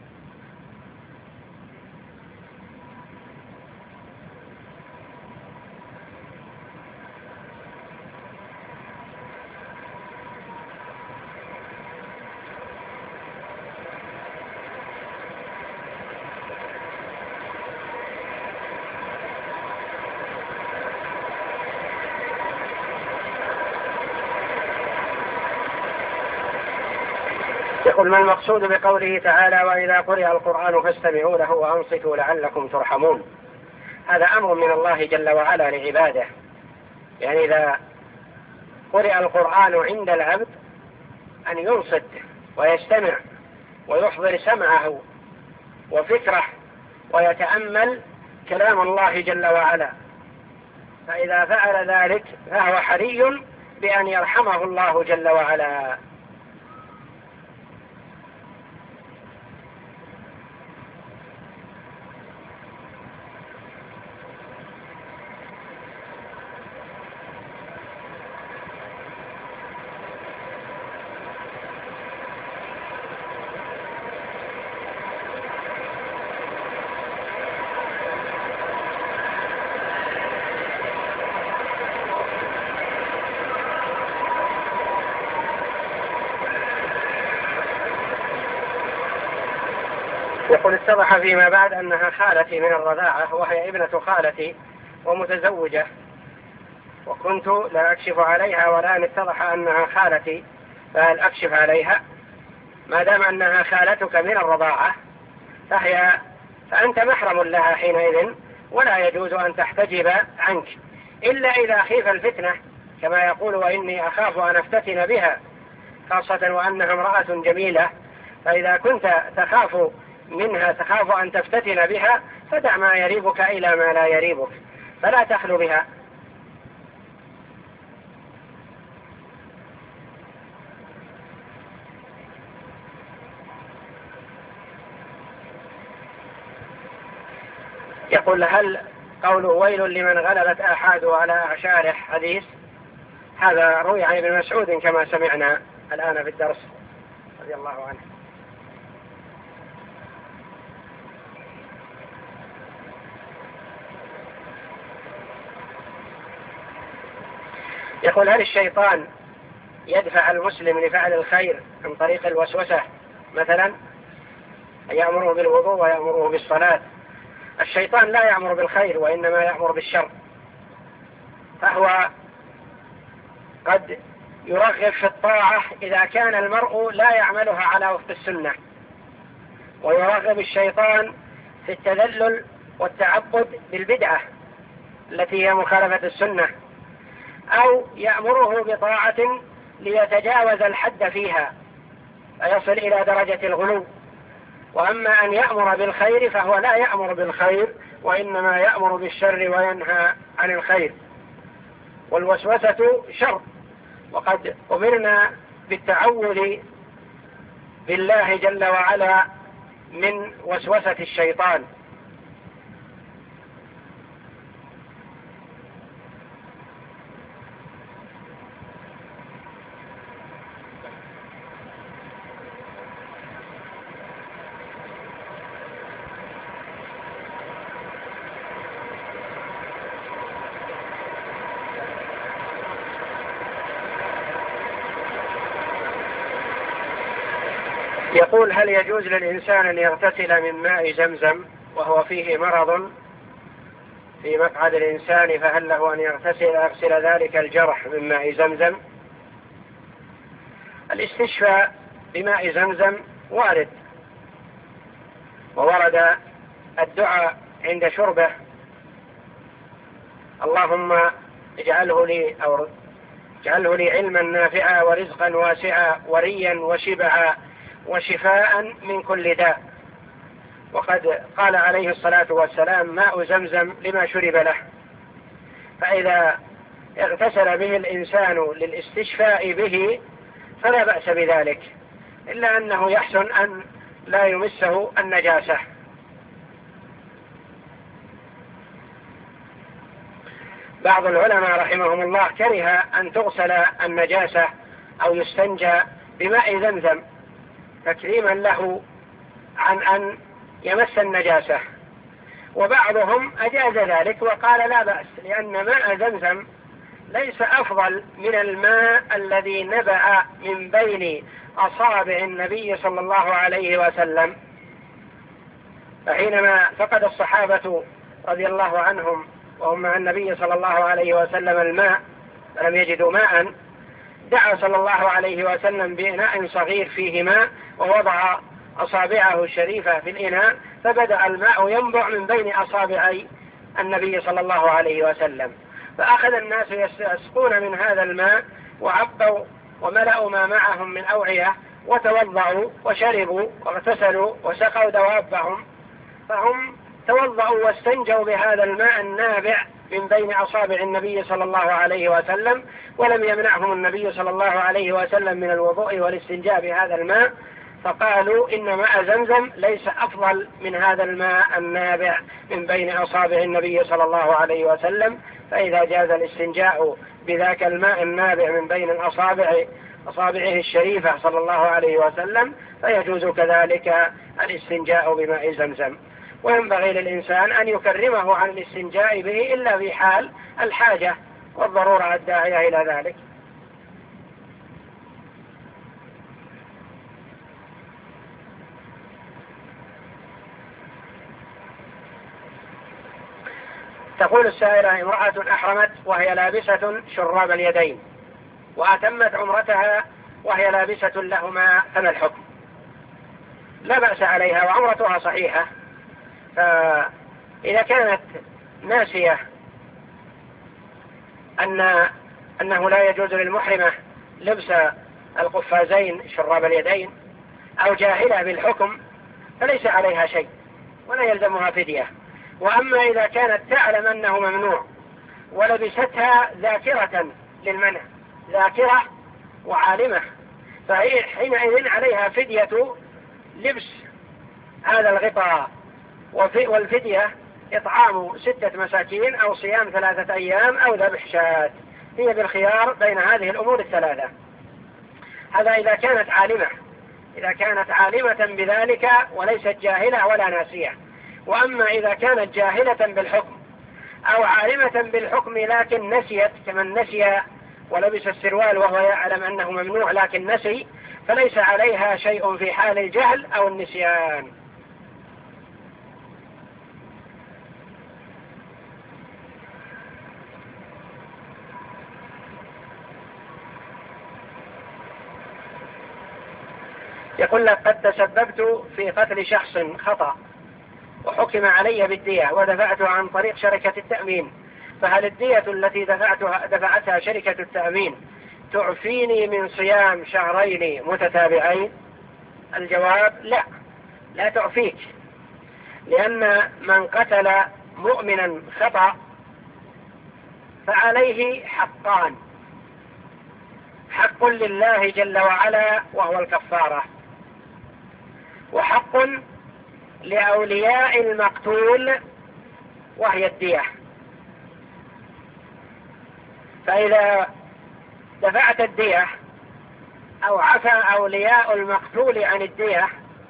يقول: ما المقصود بقوله تعالى: وإذا قرئ القرآن فاستمعوا له وأنصتوا لعلكم ترحمون؟ هذا أمر من الله جل وعلا لعباده، يعني إذا قرئ القرآن عند العبد أن ينصت ويستمع ويحضر سمعه وفكره ويتأمل كلام الله جل وعلا، فإذا فعل ذلك فهو حري بأن يرحمه الله جل وعلا. يقول: اتضح فيما بعد أنها خالتي من الرضاعة، وهي ابنة خالتي ومتزوجة، وكنت لا أكشف عليها، والآن اتضح أنها خالتي، فهل أكشف عليها؟ ما دام أنها خالتك من الرضاعة فهي فأنت محرم لها حينئذ، ولا يجوز أن تحتجب عنك إلا إذا خيف الفتنة، كما يقول: وإني أخاف أن أفتتن بها، خاصة وأنها امرأة جميلة. فإذا كنت تخاف منها تخاف أن تفتتن بها فدع ما يريبك إلى ما لا يريبك، فلا تخلو بها. يقول: هل قول ويل لمن غلبت آحاده على أعشاره حديث؟ هذا روي عن ابن مسعود كما سمعنا الآن في الدرس رضي الله عنه. يقول: هل الشيطان يدفع المسلم لفعل الخير عن طريق الوسوسة مثلا، يأمره بالوضوء ويأمره بالصلاة؟ الشيطان لا يأمر بالخير وإنما يأمر بالشر، فهو قد يرغب في الطاعة إذا كان المرء لا يعملها على وفق السنة، ويرغب الشيطان في التذلل والتعبد بالبدعة التي هي مخالفة السنة، أو يأمره بطاعة ليتجاوز الحد فيها فيصل إلى درجة الغلو. وأما أن يأمر بالخير فهو لا يأمر بالخير وإنما يأمر بالشر وينهى عن الخير. والوسوسة شر، وقد أمرنا بالتعوذ بالله جل وعلا من وسوسة الشيطان. يقول: هل يجوز للإنسان أن يغتسل من ماء زمزم وهو فيه مرض في مقعد الإنسان، فهل له أن يغتسل يغسل ذلك الجرح من ماء زمزم؟ الاستشفاء بماء زمزم وارد وورد الدعاء عند شربه: اللهم اجعله لي أو اجعله لي علما نافعا ورزقا واسعا وريا وشبعا وشفاء من كل داء. وقد قال عليه الصلاة والسلام: ماء زمزم لما شرب له. فإذا اغتسل به الإنسان للاستشفاء به فلا بأس بذلك، إلا أنه يحسن أن لا يمسه النجاسة. بعض العلماء رحمهم الله كره أن تغسل النجاسة أو يستنجى بماء زمزم تكريما له عن أن يمس النجاسة، وبعضهم أجاز ذلك وقال لا بأس، لأن ماء زمزم ليس أفضل من الماء الذي نبع من بين أصابع النبي صلى الله عليه وسلم. فحينما فقد الصحابة رضي الله عنهم وهم مع النبي صلى الله عليه وسلم الماء فلم يجدوا ماء، دعا صلى الله عليه وسلم بإناء صغير فيه ماء ووضع أصابعه الشريفة في الإناء، فبدأ الماء ينبع من بين أصابع النبي صلى الله عليه وسلم، فأخذ الناس يسقون من هذا الماء وعبوا وملأوا ما معهم من أوعية وتوضعوا وشربوا واغتسلوا وسقوا دوابهم، فهم توضعوا واستنجوا بهذا الماء النابع من بين أصابع النبي صلى الله عليه وسلم، ولم يمنعهم النبي صلى الله عليه وسلم من الوضوء والاستنجاء بهذا الماء، فقالوا إن ماء زمزم ليس أفضل من هذا الماء النابع من بين أصابع النبي صلى الله عليه وسلم. فإذا جاز الاستنجاء بذاك الماء النابع من بين الأصابع أصابعه الشريفة صلى الله عليه وسلم فيجوز كذلك الاستنجاء بماء زمزم. وينبغي للإنسان أن يكرمه عن الاستنجاء به إلا في حال الحاجة والضرورة الداعية إلى ذلك. تقول السائلة: امرأة أحرمت وهي لابسة شراب اليدين وأتمت عمرتها وهي لابسة لهما، فما الحكم؟ لا بأس عليها وعمرتها صحيحة. فإذا كانت ناسية أن أنه لا يجوز للمحرمة لبس القفازين شراب اليدين أو جاهلة بالحكم فليس عليها شيء ولا يلزمها فدية. وأما إذا كانت تعلم أنه ممنوع ولبستها ذاكرة للمنع، ذاكرة وعالمة، فهي حينئذ عليها فدية لبس هذا الغطاء، والفدية إطعام ستة مساكين أو صيام ثلاثة أيام أو ذبح شاة. هي بالخيار بين هذه الأمور الثلاثة. هذا إذا كانت عالمة، إذا كانت عالمة بذلك وليست جاهلة ولا ناسية. وأما إذا كانت جاهلة بالحكم أو عالمة بالحكم لكن نسيت، كمن نسي ولبس السروال وهو يعلم أنه ممنوع لكن نسي، فليس عليها شيء في حال الجهل أو النسيان. يقول لك: قد تسببت في قتل شخص خطأ وحكم علي بالدية ودفعتها عن طريق شركة التأمين، فهل الدية التي دفعتها دفعتها شركة التأمين تعفيني من صيام شهرين متتابعين؟ الجواب: لا، لا تعفيك، لأن من قتل مؤمنا خطأ فعليه حقان: حق لله جل وعلا وهو الكفارة، وحق لأولياء المقتول وهي الدية. فإذا دفعت الدية أو عفى أولياء المقتول عن الدية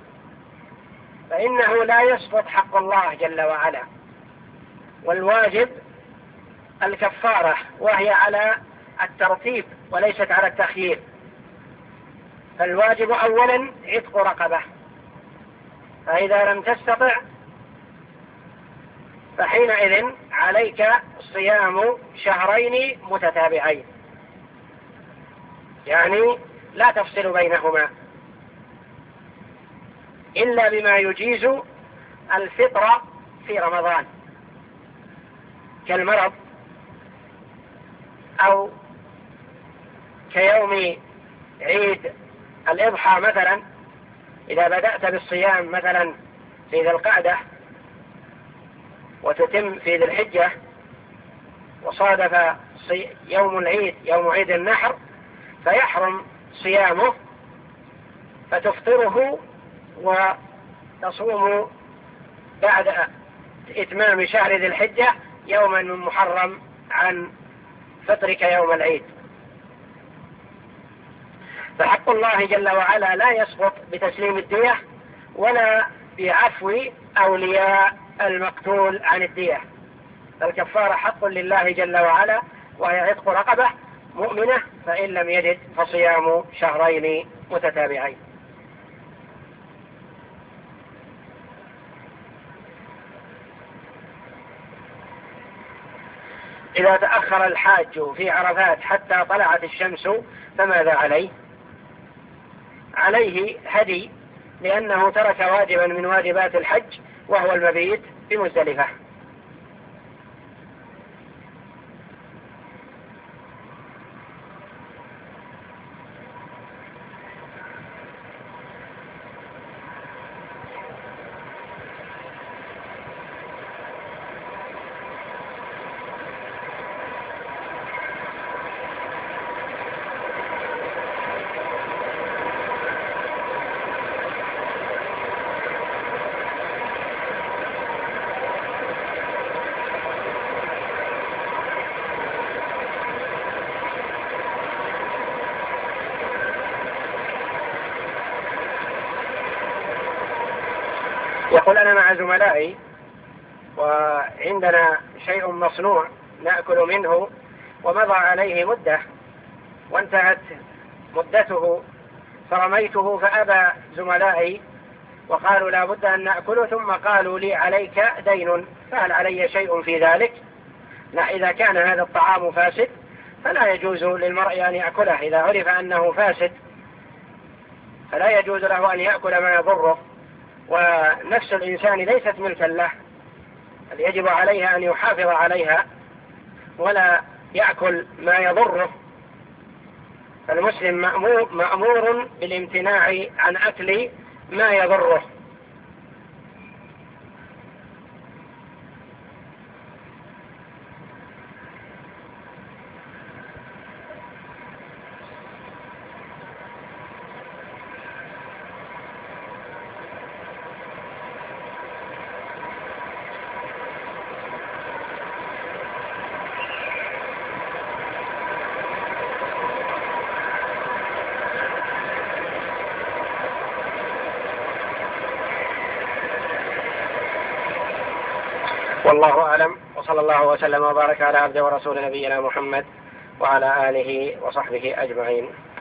فإنه لا يسقط حق الله جل وعلا، والواجب الكفارة وهي على الترتيب وليست على التخيير. فالواجب أولا عتق رقبة، فإذا لم تستطع فحينئذ عليك صيام شهرين متتابعين، يعني لا تفصل بينهما إلا بما يجيز الفطر في رمضان كالمرض أو كيوم عيد الإضحى مثلا، إذا بدأت بالصيام مثلا في ذي القعدة وتتم في ذي الحجة وصادف يوم العيد يوم عيد النحر فيحرم صيامه، فتفطره وتصوم بعد إتمام شهر ذي الحجة يوما من محرم عن فطرك يوم العيد. فحق الله جل وعلا لا يسقط بتسليم الدية ولا بعفو أولياء المقتول عن الدية، فالكفارة حق لله جل وعلا، وهي عتق رقبة مؤمنة، فإن لم يجد فصيام شهرين متتابعين. إذا تأخر الحاج في عرفات حتى طلعت الشمس فماذا عليه؟ عليه هدي، لأنه ترك واجبا من واجبات الحج وهو المبيت بمزدلفة. يقول أنا مع زملائي وعندنا شيء مصنوع نأكل منه ومضى عليه مدة وانتهت مدته فرميته، فأبى زملائي وقالوا لا بد أن نأكله، ثم قالوا لي عليك دين، فهل علي شيء في ذلك؟ لا، إذا كان هذا الطعام فاسد فلا يجوز للمرء أن يأكله، إذا عرف أنه فاسد فلا يجوز له أن يأكل ما يضره، ونفس الإنسان ليست ملكا له، بل يجب عليه أن يحافظ عليها ولا يأكل ما يضره. فالمسلم مأمور, مأمور بالامتناع عن أكل ما يضره. والله أعلم، وصلى الله وسلم وبارك على عبده ورسول نبينا محمد وعلى آله وصحبه أجمعين.